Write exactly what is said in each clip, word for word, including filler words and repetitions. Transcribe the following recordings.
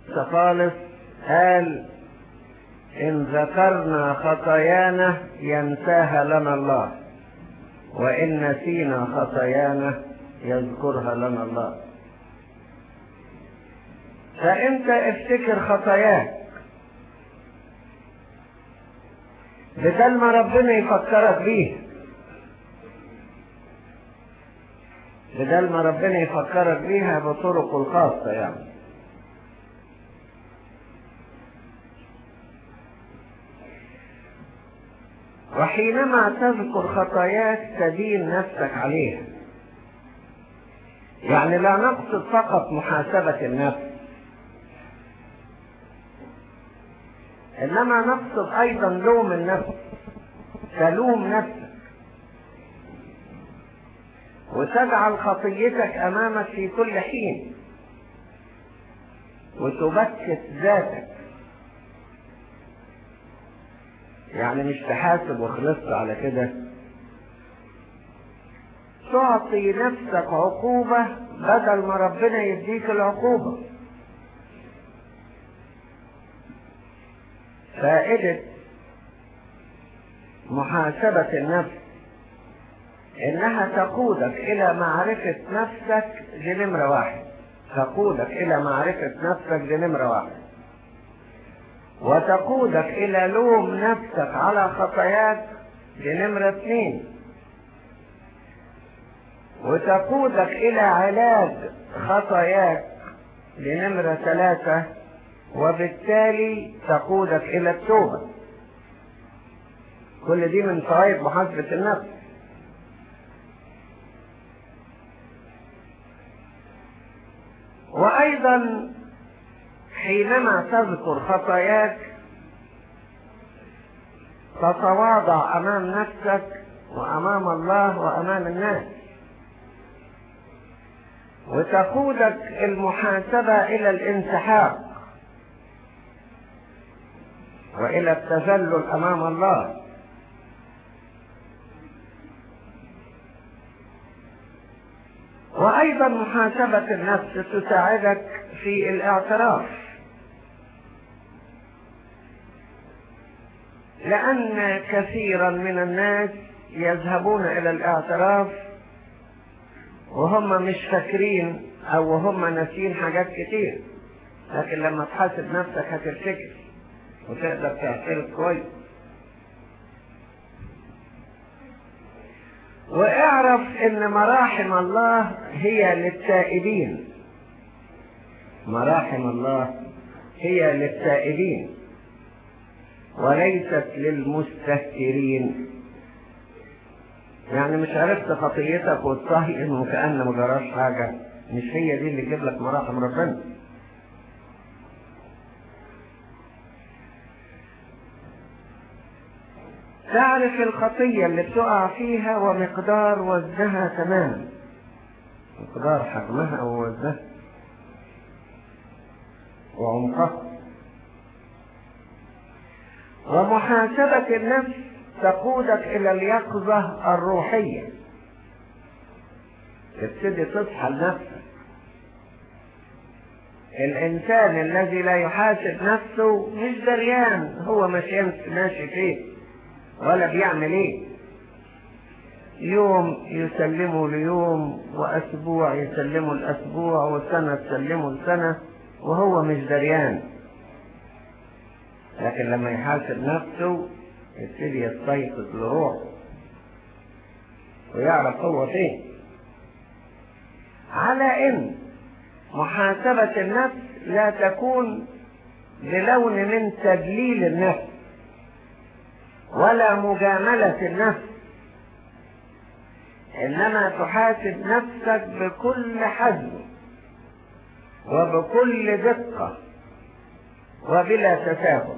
خالص قال إن ذكرنا خطايانا ينساها لنا الله، وإن نسينا خطايانا يذكرها لنا الله. فأنت افتكر خطاياك بدل ما ربنا يفكرك بيها، بدل ما ربنا يفكرك بيها بطرق الخاصة يعني. وحينما تذكر خطاياك تدين نفسك عليها. يعني لا نقصد فقط محاسبة النفس، إنما نقصد أيضا لوم النفس. تلوم نفسك وتجعل خطيتك أمامك في كل حين وتبكت ذاتك. يعني مش تحاسب وخلصت على كده، تعطي نفسك عقوبة بدل ما ربنا يديك العقوبة. فائدة محاسبة النفس إنها تقودك إلى معرفة نفسك دي نمرة واحد، تقودك إلى معرفة نفسك دي نمرة واحد، وتقودك إلى لوم نفسك على خطاياك دي نمرة اثنين، وتقودك إلى علاج خطاياك دي نمرة ثلاثة، وبالتالي تقودك إلى التوبة. كل دي من فوائد محاسبة النفس. وأيضا حينما تذكر خطاياك تتواضع أمام نفسك وأمام الله وأمام الناس، وتقودك المحاسبة إلى الانسحاق وإلى التذلل أمام الله. وأيضا محاسبة النفس تساعدك في الاعتراف، لأن كثيرا من الناس يذهبون إلى الاعتراف وهم مش فاكرين أو هم ناسين حاجات كتير، لكن لما تحاسب نفسك هتفتكر وتقدر تعترف كويس. واعرف ان مراحم الله هي للتائبين، مراحم الله هي للتائبين وليست للمستهترين. يعني مش عرفت خطيتك وتصهين وكأن ما جراش حاجة، مش هي دي اللي تجيب لك مراحم ربنا. تعرف الخطية اللي بتقع فيها ومقدار وزنها تماما، مقدار حجمها ووزنها وعمقها. ومحاسبة النفس تقودك إلى اليقظة الروحية، تبتدي تصحى لنفسك. الإنسان الذي لا يحاسب نفسه مش دريان هو ماشي فيه ولا بيعمل ايه. يوم يسلمه ليوم، واسبوع يسلمه الاسبوع، وسنة تسلمه لسنة، وهو مش دريان. لكن لما يحاسب نفسه يبتدي يستيقظ لروحه ويعرف هو فين. على ان محاسبة النفس لا تكون بلون من تدليل النفس ولا مجاملة النفس، إنما تحاسب نفسك بكل حزم وبكل دقة وبلا تساهل.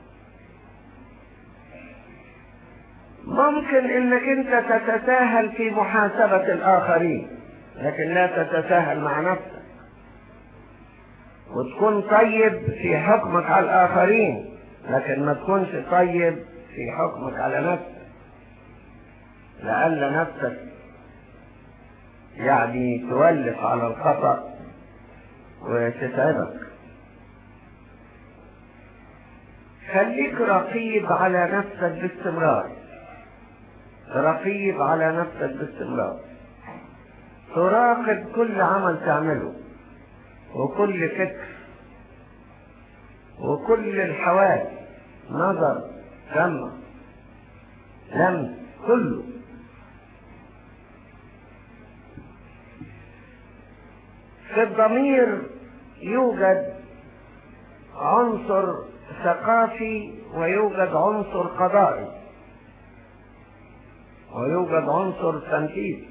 ممكن إنك أنت تتساهل في محاسبة الآخرين، لكن لا تتساهل مع نفسك، وتكون طيب في حكمك على الآخرين، لكن ما تكونش طيب في حكمك على نفسك، لأن نفسك يعني تولف على الخطأ وتتعبك. خليك رقيب على نفسك باستمرار، رقيب على نفسك باستمرار، تراقب كل عمل تعمله وكل فكر وكل الحواس، نظر، سمع، لمس، كله. في الضمير يوجد عنصر ثقافي ويوجد عنصر قضائي ويوجد عنصر تنفيذي.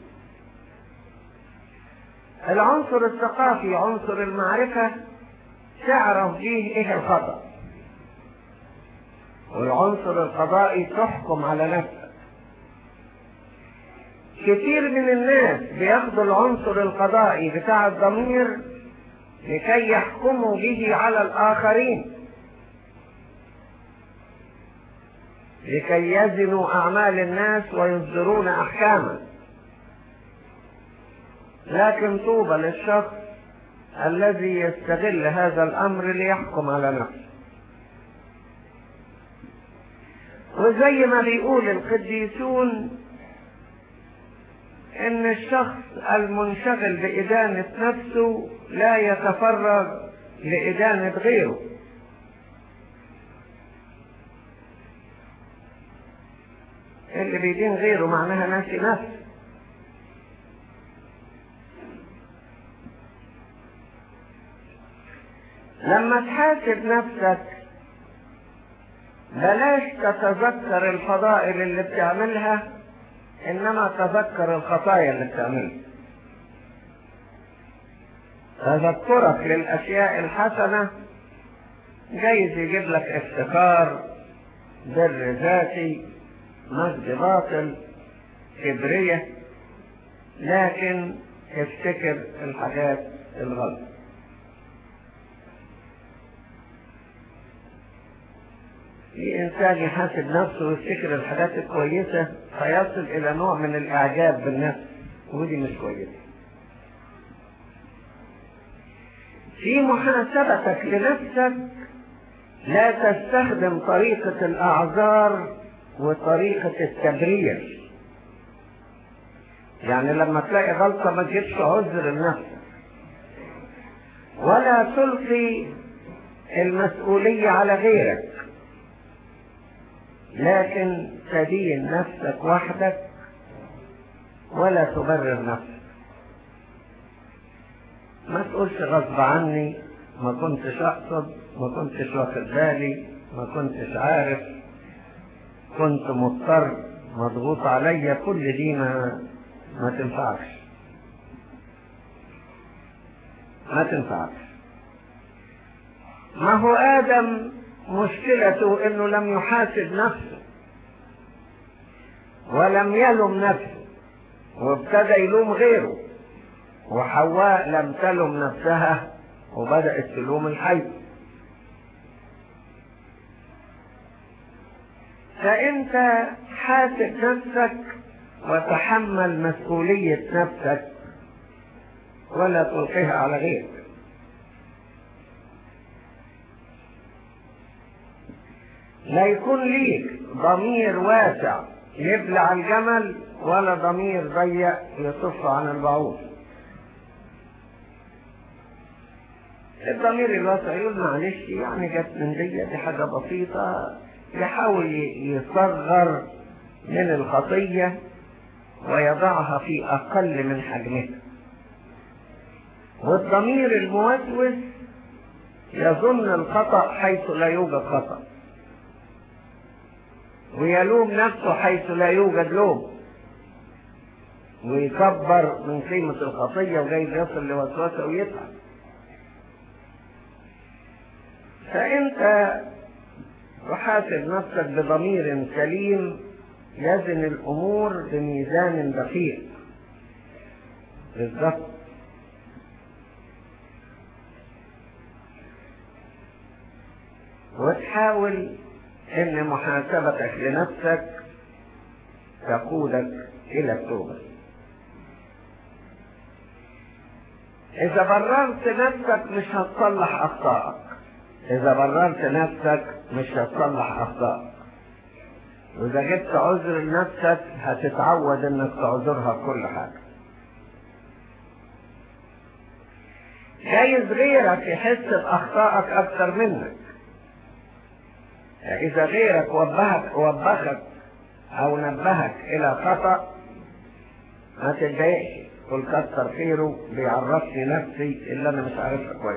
العنصر الثقافي عنصر المعرفة، تعرف به ايه الخطأ، والعنصر القضائي تحكم على نفسك. كتير من الناس بياخدوا العنصر القضائي بتاع الضمير لكي يحكموا به على الآخرين، لكي يزنوا أعمال الناس ويصدرون أحكاما. لكن طوبى للشخص الذي يستغل هذا الأمر ليحكم على نفسه. وزي ما بيقول القديسون إن الشخص المنشغل بإدانة نفسه لا يتفرغ لإدانة غيره. اللي بيدين غيره معناها ناسي نفسه. لما تحاسب نفسك بلاش تتذكر الفضائل اللي بتعملها، انما تذكر الخطايا اللي بتعملها. تذكرك للاشياء الحسنة جايز يجيب لك افتخار، بر ذاتي، مجد باطل، كبرية، لكن افتكر الحاجات الغلط. في إنسان يحاسب نفسه ويفتكر الحاجات الكويسة فيصل إلى نوع من الإعجاب بالنفس، ودي مش كويسة. في محاسبتك لنفسك لا تستخدم طريقة الأعذار وطريقة التبرير. يعني لما تلاقي غلطة ما تجيبش عذر لنفسك، ولا تلقي المسؤولية على غيرك، لكن تدين نفسك وحدك ولا تبرر نفسك. ما تقولش غصب عني، ما كنتش اقصد، ما كنتش واخد بالي، ما كنتش عارف، كنت مضطر، مضغوط عليا. كل دي ما ما تنفعش، ما تنفعش. ما هو آدم مشكلته انه لم يحاسب نفسه ولم يلم نفسه وابتدى يلوم غيره، وحواء لم تلم نفسها وبدأت تلوم الحي. فانت حاسب نفسك وتحمل مسؤولية نفسك ولا تلقيها على غيرك. لا يكون ليك ضمير واسع يبلع الجمل ولا ضمير ضيق يصف عن البعوض. الضمير الواسع يقول معلش يعني جت من دي دي حاجة بسيطة، يحاول يصغر من الخطية ويضعها في أقل من حجمها. والضمير الموسوس يظن الخطأ حيث لا يوجد خطأ، ويلوم نفسه حيث لا يوجد لوم، ويكبر من قيمة الخطية وجايز يصل لوسوسة ويتعب. فأنت تحاسب نفسك بضمير سليم يزن الأمور بميزان دقيق بالضبط. وتحاول ان محاسبتك لنفسك تقودك الى التوبة. اذا بررت نفسك مش هتصلح اخطائك، إذا بررت نفسك مش هتصلح أخطائك، وإذا جبت عذر لنفسك هتتعود إنك تعذرها بكل حاجة. جايز غيرك يحس بأخطائك أكثر منك، يعني إذا غيرك وبهك وبخك أو نبهك إلى خطأ ما تتضايقش، قل كتر خيره بيعرفني نفسي اللي أنا مش عارفها كويس.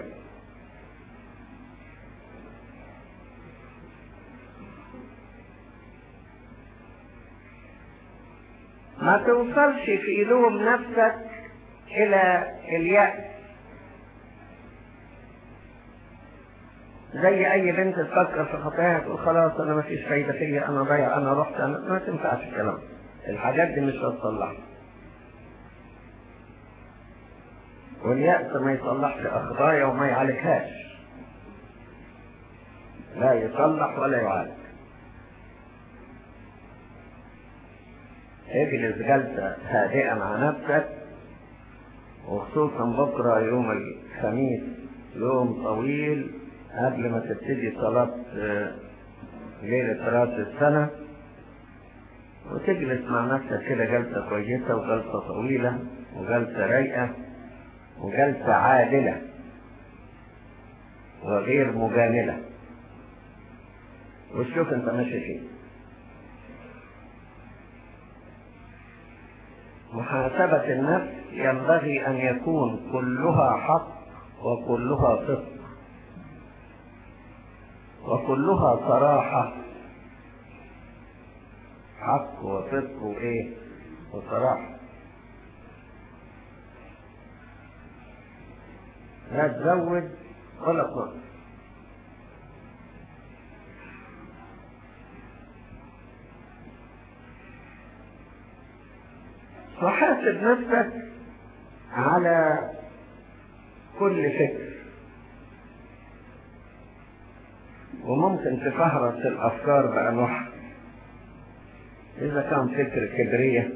ما توصلش في لوم نفسك إلى اليأس، زي أي بنت تفكر في خطاياها تقول خلاص أنا ما فيش فايدة فيا، أنا ضيع، أنا رحت، أنا ما تنفعش الكلام. الحاجات دي مش هتصلحها، واليأس ما يصلحش أخطايا وما يعالجهاش، لا يصلح ولا يعالج. اجلس جلسة هادئة مع نفسك، وخصوصا بكرة يوم الخميس يوم طويل قبل ما تبتدي صلاة ليلة رأس السنة، وتجلس مع نفسك كده جلسة كويسة وجلسة طويلة وجلسة رايقة وجلسة عادلة وغير مجاملة، وشوف انت ماشي فيه. محاسبة النفس ينبغي أن يكون كلها حق وكلها صدق وكلها صراحة، حق وصدق وإيه وصراحة. لا تزود ولا تنقص. وحاسب نفسك على كل فكر، وممكن تفهرس الأفكار بأنواعها. إذا كان فكر كبرية،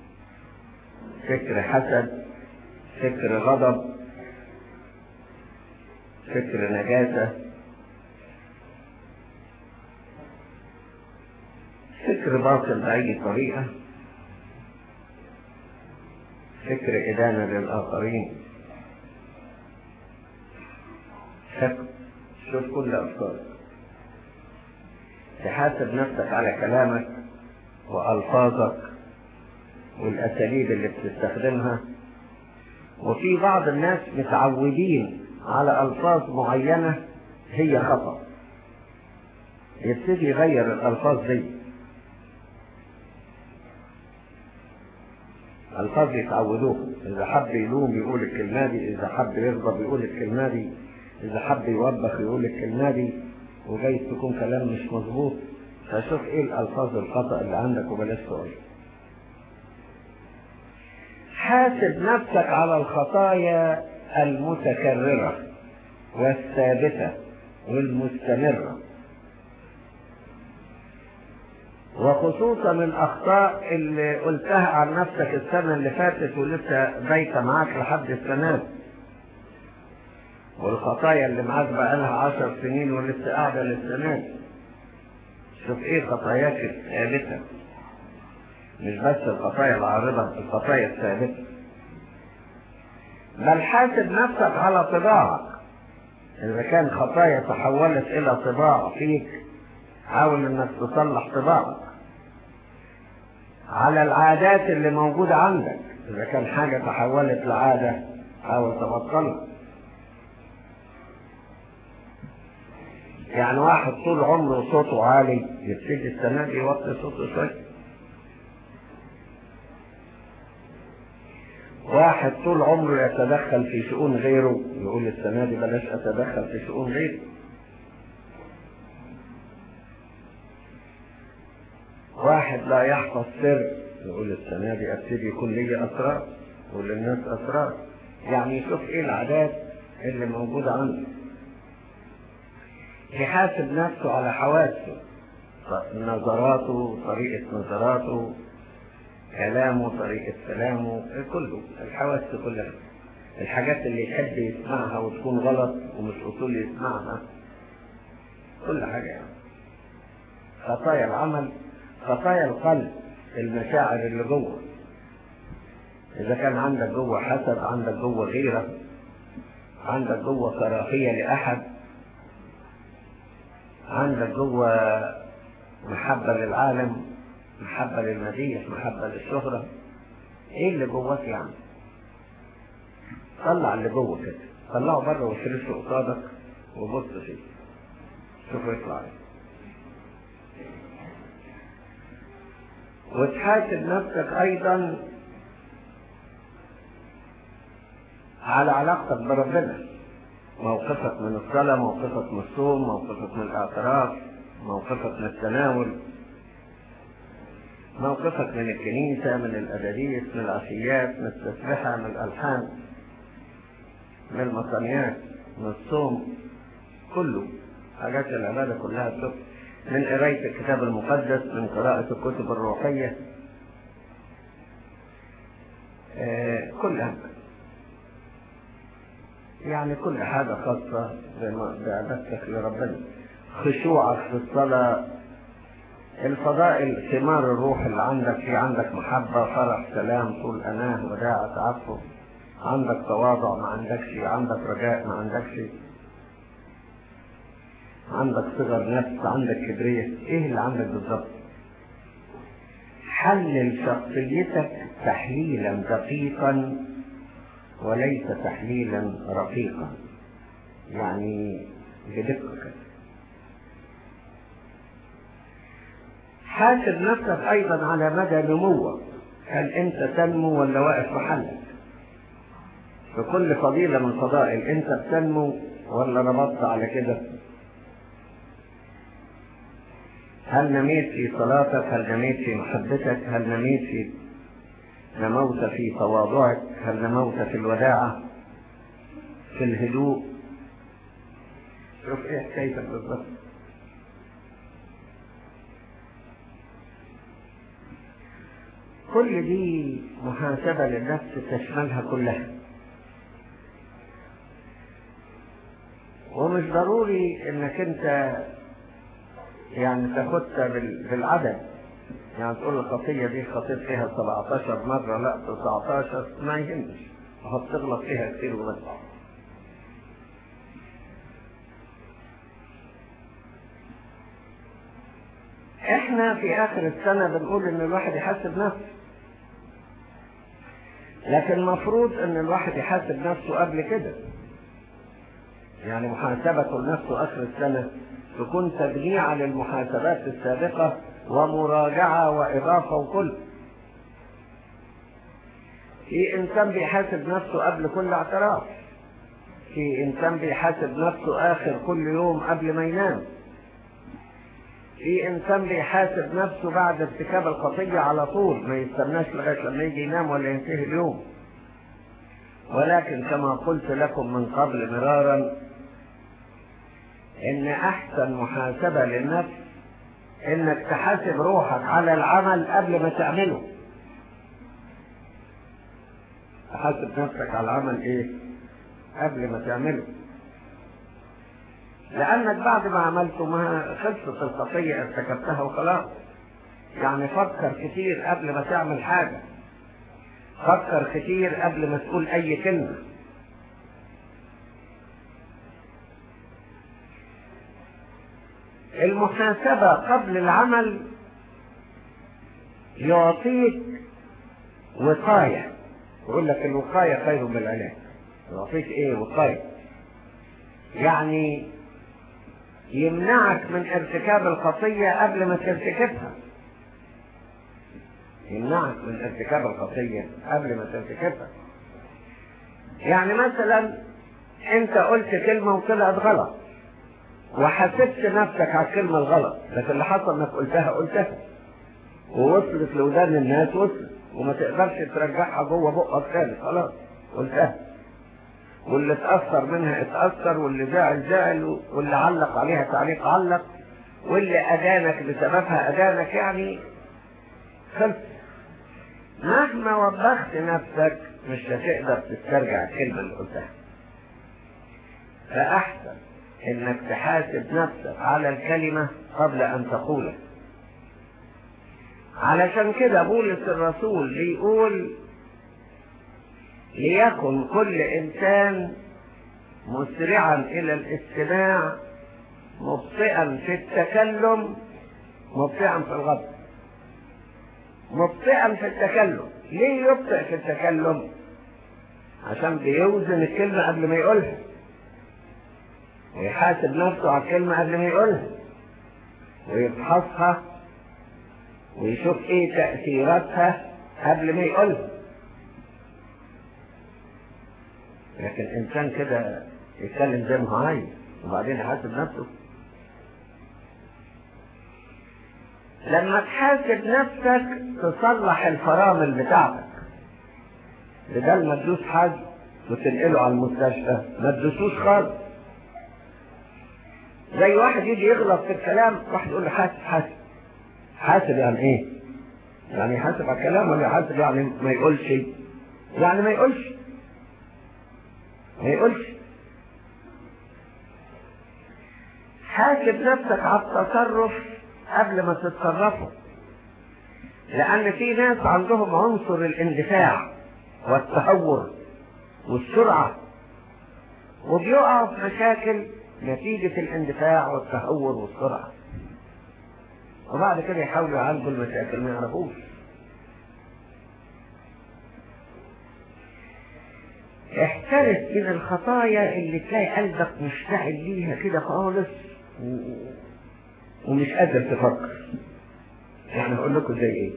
فكر حسد، فكر غضب، فكر نجاسة، فكر باطل بأي طريقة، فكر إدانة للآخرين، فكر. شوف كل أفكارك، تحاسب نفسك على كلامك وألفاظك والأساليب اللي بتستخدمها. وفي بعض الناس متعودين على ألفاظ معينة هي خطأ، يبتدي يغير الألفاظ دي، ألفاظ يتعودوها. إذا حب يلوم يقول الكلمة دي، إذا حب يغضب يقول الكلمة دي، إذا حب يوبخ يقول الكلمة دي، وجايز تكون كلام مش مظبوط. فشوف إيه الألفاظ الخطأ اللي عندك وبلاش تقول. حاسب نفسك على الخطايا المتكررة والثابتة والمستمرة، وخصوصا الأخطاء اللي قلتها عن نفسك السنة اللي فاتت ولسه بايتة معاك لحد السنة دي، والخطايا اللي معاك بقالها عشر سنين ولسه قاعدة للسنة دي. شوف ايه خطاياك الثابتة، مش بس الخطايا العارضة، الخطايا الثابتة. بل حاسب نفسك على طباعك، إذا كان خطايا تحولت إلى طباع فيك حاول إنك تصلح طباعك. على العادات اللي موجودة عندك، إذا كان حاجة تحولت لعادة حاول تبطلها. يعني واحد طول عمره صوته عالي يبتدي السنة دي يوطي صوته شوية. واحد طول عمره يتدخل في شؤون غيره يقول السنة دي بلاش أتدخل في شؤون غيره. واحد لا يحفظ سر يقول السنة دي أبتدي يكون لي أسرار وللناس أسرار. يعني يشوف إيه العادات اللي موجودة عنده، يحاسب نفسه على حواسه، نظراته، طريقة نظراته، كلامه، طريقة كلامه، كله الحواس كلها. الحاجات اللي يحب يسمعها وتكون غلط ومش أصول يسمعها كل حاجة يعني. خطايا العمل، خطايا القلب، المشاعر اللي جوه. إذا كان عندك جوه حسد، عندك جوه غيرة، عندك جوه كراهية لأحد، عندك جوه محبة للعالم، محبة للمديح، محبة للشهرة، ايه اللي جواك يعني؟ طلع اللي جوه كده، طلعه بره وفرشه قصادك وبص فيه، شوفه يطلع ايه. وتحاسب نفسك ايضا على علاقتك بربنا، موقفك من الصلاة، موقفك من الصوم، موقفك من الاعتراف، موقفك من التناول، موقفك من الكنيسة، من الأداريس، من العشيات، من التسبحة، من الألحان، من المصانيات، من الصوم، كله حاجات العبادة كلها تبقى، من قراية الكتاب المقدس، من قراءة الكتب الروحية، آه كلها يعني كل حاجة خاصة بعبادتك لربنا. خشوعك في الصلاة، الفضائل، ثمار الروح اللي عندك، في عندك محبة، فرح، سلام، طول أناه، وداعة، تعفف، عندك تواضع ما عندكش، عندك رجاء ما عندكش، عندك صغر نفس، عندك كبرية، ايه اللي عندك بالظبط؟ حلل شخصيتك تحليلا دقيقا وليس تحليلا رقيقا، يعني بدقة كده. حاسب نفسك ايضا على مدى نموك، هل انت تنمو ولا واقف محلك؟ في كل فضيلة من فضائل انت بتنمو ولا ربطت على كده؟ هل نميت في صلاتك؟ هل نميت في محبتك؟ هل نميت في نموت في تواضعك؟ هل نموت في الوداعة، في الهدوء؟ شوف ايه حكايتك بالظبط. كل دي محاسبة للنفس تشملها كلها، ومش ضروري انك انت يعني تاخدها بالعدد، يعني تقول الخطية دي خطيت فيها سبعتاشر مرة، لا تسعتاشر، ما يهمش، هتغلط فيها كتير وبس. احنا في اخر السنة بنقول ان الواحد يحاسب نفسه، لكن مفروض ان الواحد يحاسب نفسه قبل كده، يعني محاسبته لنفسه اخر السنة تكون تجميع للمحاسبات السابقة ومراجعة وإضافة وكل. في إنسان بيحاسب نفسه قبل كل اعتراف، في إنسان بيحاسب نفسه آخر كل يوم قبل ما ينام، في إنسان بيحاسب نفسه بعد ارتكاب الخطية على طول، ما يستناش لغاية لما يجي ينام ولا ينتهي اليوم. ولكن كما قلت لكم من قبل مرارا إن أحسن محاسبة للنفس إنك تحاسب روحك على العمل قبل ما تعمله. تحاسب نفسك على العمل إيه؟ قبل ما تعمله، لأنك بعد ما عملته ما خلصت الخطية ارتكبتها وخلاص. يعني فكر كتير قبل ما تعمل حاجة، فكر كتير قبل ما تقول أي كلمة. المحاسبة قبل العمل يعطيك وقاية، يقول لك الوقاية خير من العلاج. يعطيك ايه وقاية؟ يعني يمنعك من ارتكاب الخطية قبل ما ترتكبها، يمنعك من ارتكاب الخطية قبل ما ترتكبها. يعني مثلا انت قلت كلمة وطلعت غلط وحسبت نفسك على الكلمة الغلط، لكن اللي حصل انك قلتها قلتها ووصلت لودان الناس، وصلت وما تقدرش ترجعها جوه بقك تاني، خلاص قلتها. واللي اتأثر منها اتأثر، واللي زعل زعل، واللي علق عليها تعليق علق، واللي أدانك بسببها أدانك، يعني خلص. مهما وبخت نفسك مش هتقدر تسترجع الكلمة اللي قلتها. فأحسن انك تحاسب نفسك على الكلمة قبل ان تقولها. علشان كده بولس الرسول بيقول ليكن كل انسان مسرعا الى الاستماع مبطئا في التكلم مبطئا في الغضب. مبطئا في التكلم، ليه يبطئ في التكلم؟ عشان بيوزن الكلمة قبل ما يقولها، ويحاسب نفسه على الكلمة قبل ما يقولها، ويفحصها ويشوف ايه تأثيراتها قبل ما يقولها. لكن انسان كده يتكلم زي ما هو عايز وبعدين يحاسب نفسه. لما تحاسب نفسك تصلح الفرامل بتاعتك، بدل ما تدوس حد وتنقله على المستشفى ما تدوسوش خالص. زي واحد يجي يغلط في الكلام، واحد يقول له حاسب حاسب حاسب. يعني ايه؟ يعني يحاسب على الكلام ولا يحاسب يعني ما يقولش؟ يعني ما يقولش ما يقولش حاسب نفسك على التصرف قبل ما تتصرفوا، لأن في ناس عندهم عنصر الاندفاع والتهور والسرعة، وبيقعوا في مشاكل نتيجة الاندفاع والتهور والسرعة، وبعد كده يحاولوا يعالجوا المشاكل ما يعرفوش. احترس من الخطايا اللي تلاقي قلبك مشتعل ليها كده خالص ومش قادر تفكر. يعني هقول لكم زي ايه؟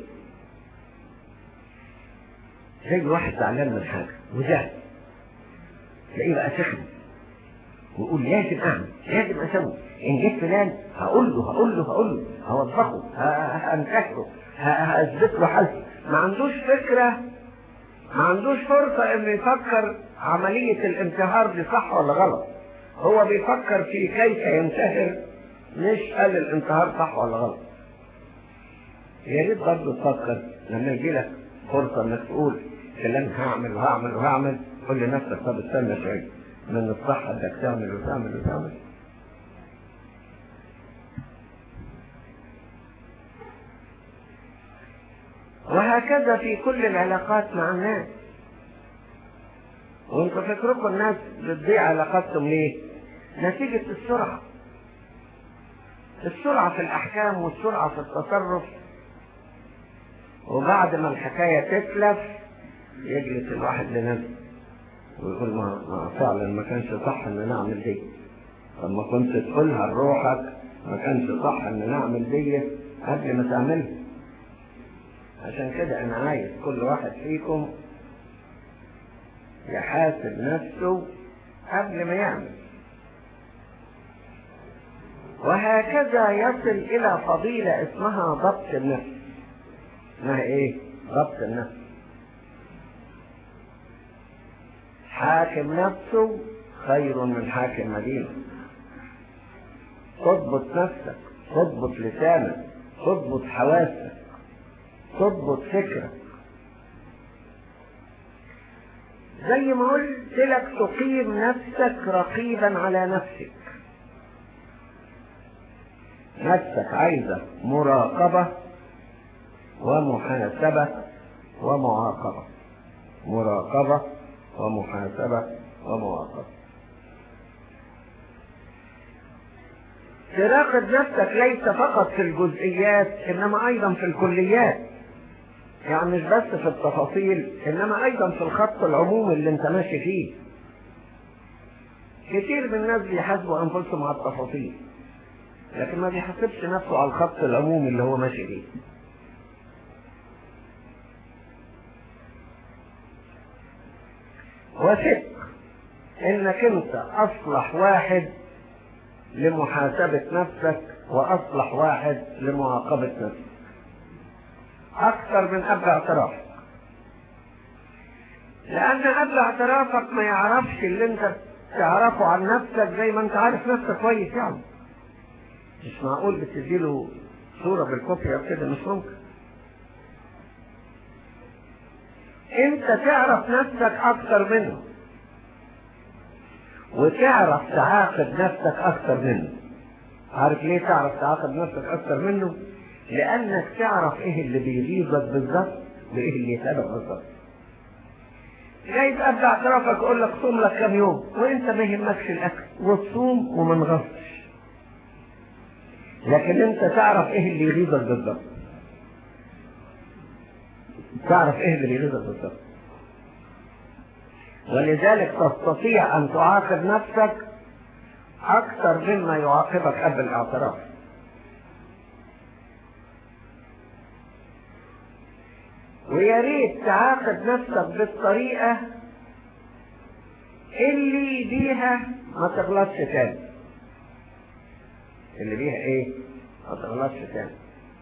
زي واحد زعلان من حاجه وزعل، تلاقيه بقى سخن ويقول لازم اعمل لازم اسوي، ان جيت فلان هقول له هقول له هقول له هوضحه هنكحه هاثبت له حل. ما عندوش فكره، ما عندوش فرصه انه يفكر عمليه الانتحار دي صح ولا غلط. هو بيفكر في كيف ينتحر، مش قال الانتحار صح ولا غلط. يا ريت برضه تفكر لما يجي لك فرصه انك تقول كلام هعمل وهعمل وهعمل، قول لنفسك طب استنى شويه، من الصح انك تعمل وتعمل وتعمل. وهكذا في كل العلاقات مع الناس. وانتوا فكركم الناس بتضيع علاقاتهم ليه؟ نتيجة السرعة. السرعة في الأحكام والسرعة في التصرف، وبعد ما الحكاية تتلف يجلس الواحد لنفسه ويقول ما فعلا ما كانش صح ان نعمل دي. طب ما كنت تقولها لروحك ما كانش صح ان نعمل دي قبل ما تعملها. عشان كده انا عايز كل واحد فيكم يحاسب نفسه قبل ما يعمل، وهكذا يصل الى فضيلة اسمها ضبط النفس. اسمها ايه؟ ضبط النفس. حاكم نفسه خير من حاكم مدينة. تضبط نفسك، تضبط لسانك، تضبط حواسك، تضبط فكرك. زي ما قلت لك تقيم نفسك رقيبا على نفسك. نفسك عايزة مراقبة ومحاسبة ومعاقبة. مراقبة ومحاسبة ومعاقبة. تراقب نفسك ليس فقط في الجزئيات انما ايضا في الكليات، يعني مش بس في التفاصيل انما ايضا في الخط العمومي اللي انت ماشي فيه. كتير من الناس بيحاسبوا انفسهم على التفاصيل لكن ما بيحاسبش نفسه على الخط العمومي اللي هو ماشي فيه. وثق انك انت اصلح واحد لمحاسبة نفسك واصلح واحد لمعاقبة نفسك اكثر من قبل اعترافك، لان قبل اعترافك ما يعرفش اللي انت تعرفه عن نفسك زي ما انت عارف نفسك كويس. يعني مش معقول بتديله صورة بالكوبيا كده، مش ممكن. انت تعرف نفسك اكثر منه، وتعرف تعاقب نفسك اكتر منه. عارف ليه تعرف تعاقب نفسك اكتر منه؟ لانك تعرف ايه اللي بيغيظك بالظبط وايه اللي يتعبك بالظبط. جاي قبل اعترافك يقول لك صوم لك كام يوم وانت ما يهمكش الاكل وتصوم وما نغصش، لكن انت تعرف ايه اللي يغيظك بالظبط، تعرف ايه اللي بيغيظك بالظبط، ولذلك تستطيع ان تعاقب نفسك اكثر مما يعاقبك قبل الاعتراف. ويا ريت تعاقب نفسك بالطريقه اللي بيها ما تغلطش تاني، اللي بيها ايه؟ ما تغلطش تاني.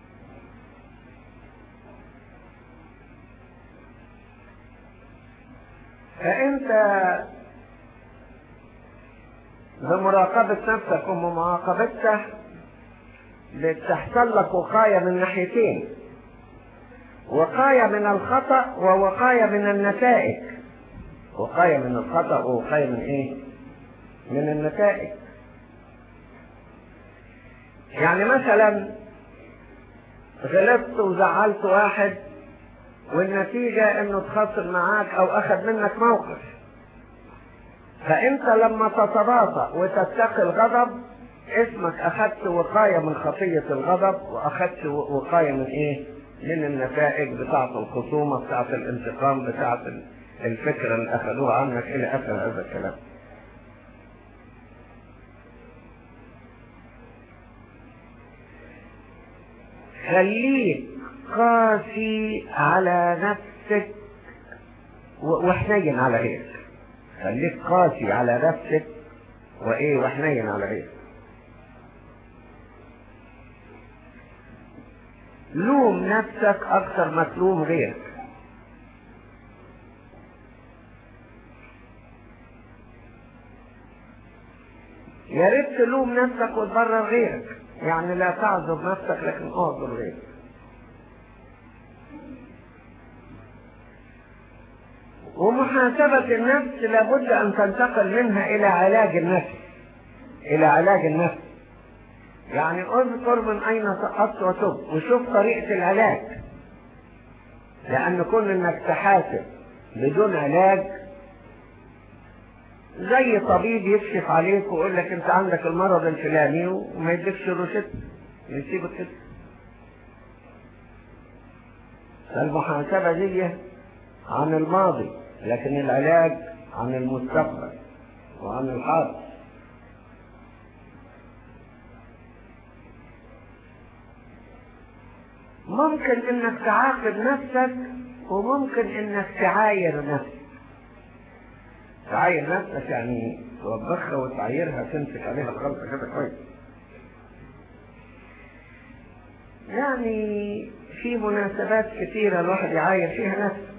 فانت بمراقبة نفسك ومعاقبتك بتحصل لك وقاية من ناحيتين، وقاية من الخطأ ووقاية من النتائج. وقاية من الخطأ ووقاية من ايه؟ من النتائج. يعني مثلا غلطت وزعلت واحد والنتيجة انه اتخاصم معاك او اخذ منك موقف، فانت لما تتباطأ وتتقي الغضب اسمك اخذت وقاية من خطية الغضب، واخذت وقاية من ايه؟ من النتائج بتاعة الخصومة، بتاعة الانتقام، بتاعة الفكرة اللي اخذوها عنك الى اخر هذا الكلام. خليك قاسي على نفسك وحنين على غيرك. خليك قاسي على نفسك وايه؟ وحنين على غيرك. لوم نفسك اكثر ما تلوم غيرك. يا ريت تلوم نفسك وتبرر غيرك، يعني لا تعذر نفسك لكن اعذر غيرك. ومحاسبة النفس لابد ان تنتقل منها الى علاج النفس، الى علاج النفس. يعني اذكر من اين سقطت وتب وشوف طريقة العلاج، لان كون انك تحاسب بدون علاج زي طبيب يكشف عليك ويقول لك انت عندك المرض الفلاني وما يديكش روشته يسيبك كده. فالمحاسبة دي عن الماضي، لكن العلاج عن المستقبل وعن الحاضر. ممكن انك تعاقب نفسك وممكن انك تعاير نفسك. تعاير نفسك يعني توبخها وتعايرها، تمسك عليها الغلطة كده كويس. يعني في مناسبات كثيرة الواحد يعاير فيها نفسه.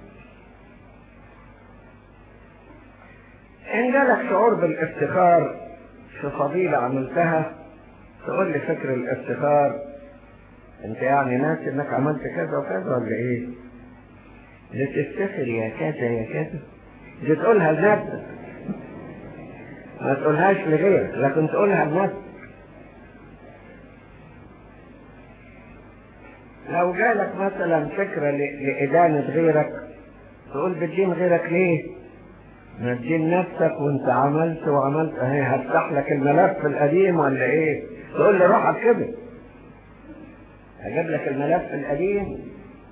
إن جالك شعور بالافتخار في فضيلة عملتها تقول لي فكر الافتخار، انت يعني ناسي انك عملت كذا وكذا ولا ايه؟ بتفتخر يا كذا يا كذا، دي تقولها لنفسك ما تقولهاش لغيرك، لكن تقولها لنفسك. لو جالك مثلا فكرة لإدانة غيرك تقول بتدين غيرك ليه؟ ما تدين نفسك وانت عملت وعملت اهي، هفتح لك الملف القديم ولا ايه؟ تقول لي روحك كده، هجيب لك الملف القديم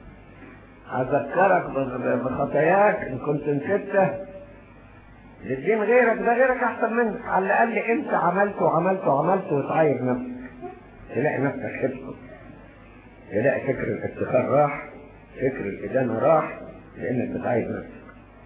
هذكرك بخطاياك ان كنت نسيته. بتدين غيرك، ده غيرك احسن منك، على الاقل انت عملت وعملت وعملت وتعاير نفسك، تلاقي نفسك حفظت، تلاقي فكر الافتخار راح، فكر الادانه راح، لانك بتعاير نفسك.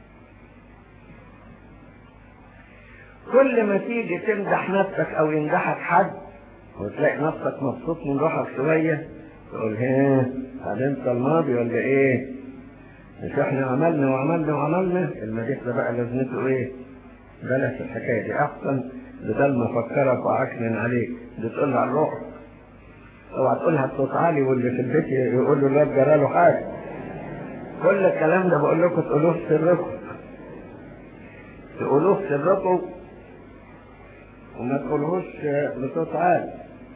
كل ما تيجي تمدح نفسك او يمدحك حد وتلاقي نفسك مبسوط من روحك شويه تقول ها هل انت الماضي ولا ايه؟ مش احنا عملنا وعملنا وعملنا؟ المديح ده بقى لازمته ايه؟ بلاش الحكايه دي، احسن بدل ما افكرك واعكنن عليك بتقولها على الروح. اوعى تقولها بصوت عالي واللي في البيت يقول له الواد جرى له حاجه. كل الكلام ده بقول لكم تقولوه في سركم، تقولوه في سركم وما تقولهوش بصوت عالي.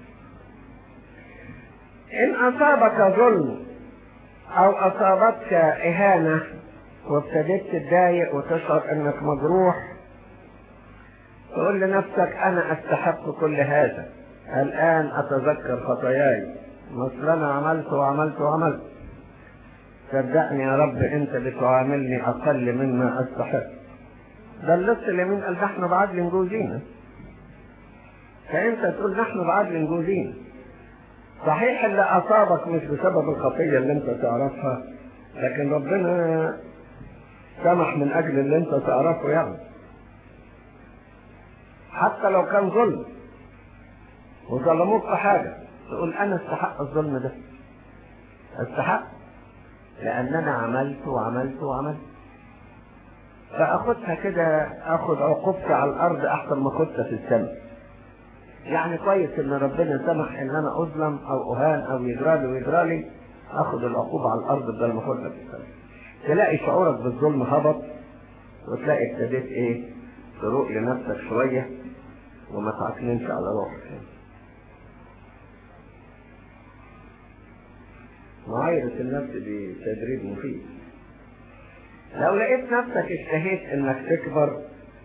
إن أصابك ظلم أو أصابتك إهانة وابتديت تتضايق وتشعر إنك مجروح، تقول لنفسك أنا أستحق كل هذا، الآن أتذكر خطاياي، مثل أنا عملت وعملت وعملت، صدقني يا رب أنت بتعاملني أقل مما أستحق. ده اللص اليمين قال نحن بعدل جوزينا، فأنت تقول نحن بعدل جوزينا. صحيح اللي أصابك مش بسبب الخطية اللي أنت تعرفها، لكن ربنا سمح من أجل اللي أنت تعرفه يعني، حتى لو كان ظلم وظلموك في حاجة، تقول أنا استحق الظلم ده، استحق لأن أنا عملت وعملت وعملت، فأخدها كده، أخد عقوبتي على الأرض أحسن ما أخدها في السماء. يعني كويس إن ربنا سمح إن أنا أظلم أو أهان أو يجرالي ويجرالي، أخد العقوبة على الأرض بدل ما أخدها في السماء. تلاقي شعورك بالظلم هبط، وتلاقي ابتديت إيه تروق لنفسك شوية وما تعكننش على روحك. معايرة النفس دي تدريب مفيد. لو لقيت نفسك اشتهيت انك تكبر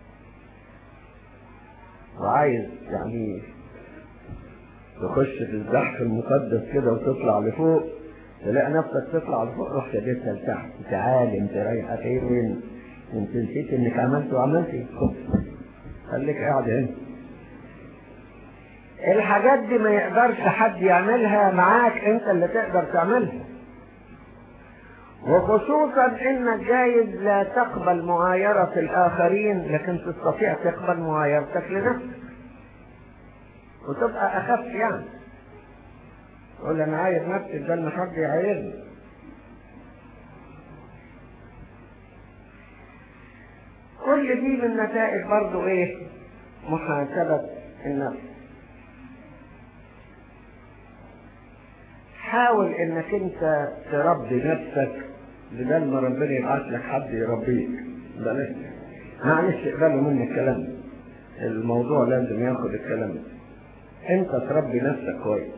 وعايز يعني تخش في الزحف المقدس كده وتطلع لفوق، تلاقي نفسك تطلع لفوق، روح شديتها لتحت. تعالي انت رايحة فين؟ انت نسيت انك عملت وعملتي، خليك قاعد هنا. الحاجات دي ما يقدرش حد يعملها معاك، انت اللي تقدر تعملها. وخصوصا انك جايز لا تقبل معايرة الآخرين، لكن تستطيع تقبل معايرتك لنفسك وتبقى أخف. يعني تقول أنا عايز نفسي بدل ما حد يعايرني. كل دي من نتائج برضو إيه؟ محاسبة النفس. حاول إنك أنت تربي نفسك بدل ما ربنا يبعث لك حد يربيك. بلاش معلش اقبلوا مني الكلام، الموضوع لازم ياخد الكلام. انت تربي نفسك كويس،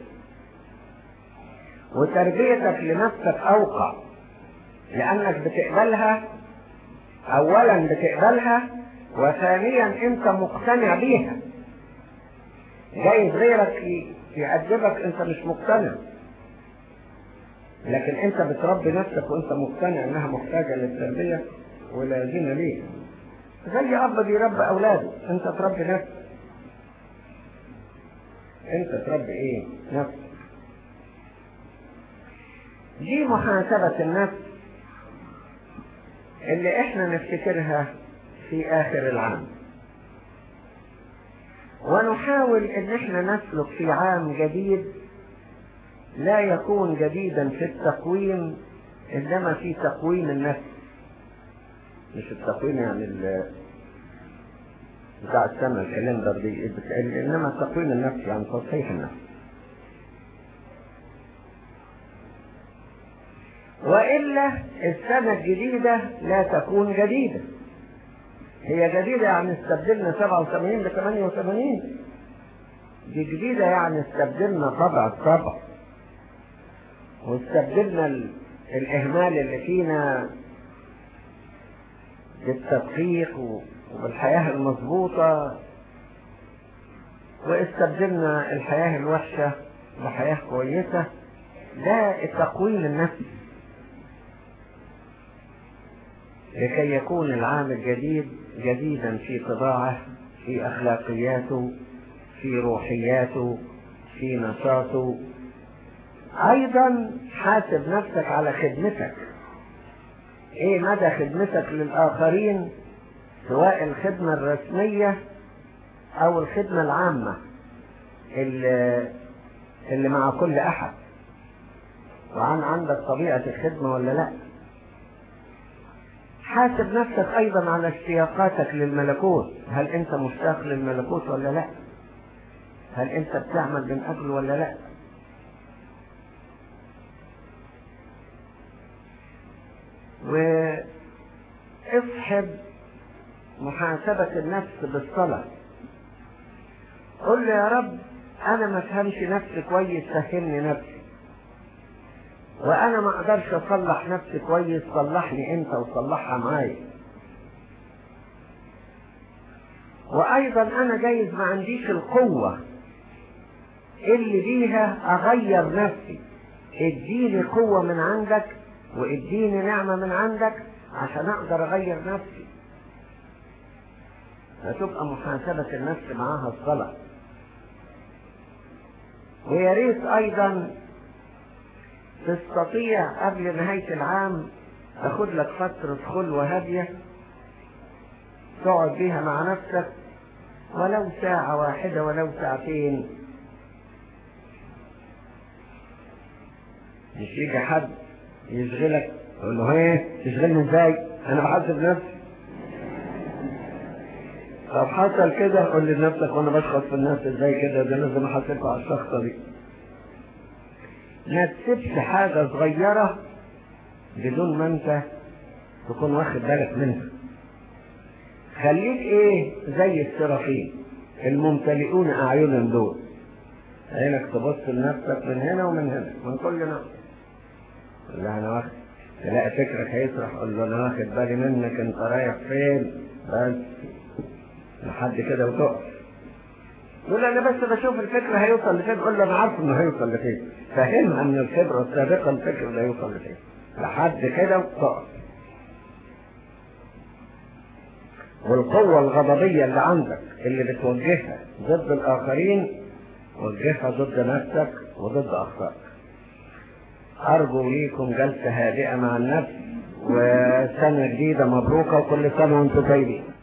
وتربيتك لنفسك اوقع، لانك بتقبلها. اولا بتقبلها، وثانيا انت مقتنع بيها. جايز غيرك يأدبك انت مش مقتنع، لكن انت بتربي نفسك وانت مقتنع انها محتاجة للتربية ولازمة ليه. زي اب بيربي اولاده، انت تربي نفسك. انت تربي ايه؟ نفسك. دي محاسبة النفس اللي احنا نفتكرها في اخر العام، ونحاول ان احنا نسلك في عام جديد لا يكون جديدا في التقويم، انما في تقويم النفس. مش التقويم يعني بتاع السنة الكالندر دي، انما تقويم النفس يعني تصحيح النفس. وإلا السنة الجديدة لا تكون جديدة. هي جديدة يعني استبدلنا سبعة وثمانين بثمانية وثمانين، دي جديدة يعني استبدلنا طبع الطبع، واستبدلنا الإهمال اللي فينا بالتدقيق وبالحياة المضبوطة، واستبدلنا الحياة الوحشة بحياة كويسة. ده التقويم النفسي لكي يكون العام الجديد جديدا في طباعه، في أخلاقياته، في روحياته، في نشاطه. أيضا حاسب نفسك على خدمتك. ايه مدى خدمتك للآخرين، سواء الخدمة الرسمية او الخدمة العامة اللي, اللي مع كل احد، وعن عندك طبيعة الخدمة ولا لا. حاسب نفسك ايضا على اشتياقاتك للملكوت، هل انت مشتاق للملكوت ولا لا؟ هل انت بتعمل من اجله ولا لا؟ واصحب محاسبة النفس بالصلاة، قل له يا رب انا ما افهمش نفسي كويس، فهمني نفسي، وانا ما اقدرش اصلح نفسي كويس، صلحني انت وصلحها معايا. وايضا انا جايز ما عنديش القوة اللي بيها اغير نفسي، اديني قوة من عندك واديني نعمة من عندك عشان اقدر اغير نفسي. فتبقى محاسبة النفس معاها الصلاة. ويا ريت ايضا تستطيع قبل نهاية العام تاخد لك فترة خلوة هادية تقعد بيها مع نفسك، ولو ساعة واحدة ولو ساعتين. مش يجي حد يشغلك تقول له ايه تشغلني ازاي، انا بحاسب نفسي. طب حصل كده قول لنفسك وانا بشخص في الناس ازاي كده، ده لازم احاسبها على الشخصة دي. ما تسيبش حاجة صغيرة بدون ما انت تكون واخد بالك منها. خليك ايه زي السرافين الممتلئون اعينا دول، عينك تبص لنفسك من هنا ومن هنا من كل نوع. لا انا واخد، تلاقي فكرك هيسرح قول له انا واخد بالي منك انت رايح فين، بس لحد كده وتقف. يقول انا بس بشوف الفكر هيوصل لفين، قول له انا عارف انه هيوصل لفين، فهمها من الخبره السابقه الفكر ده هيوصل لفين، لحد كده وتقف. والقوه الغضبيه اللي عندك اللي بتوجهها ضد الاخرين وجهها ضد نفسك وضد اخطائك. ارجو ليكم جلسه هادئه مع النفس، وسنه جديده مبروكه، وكل سنه وانتم طيبين.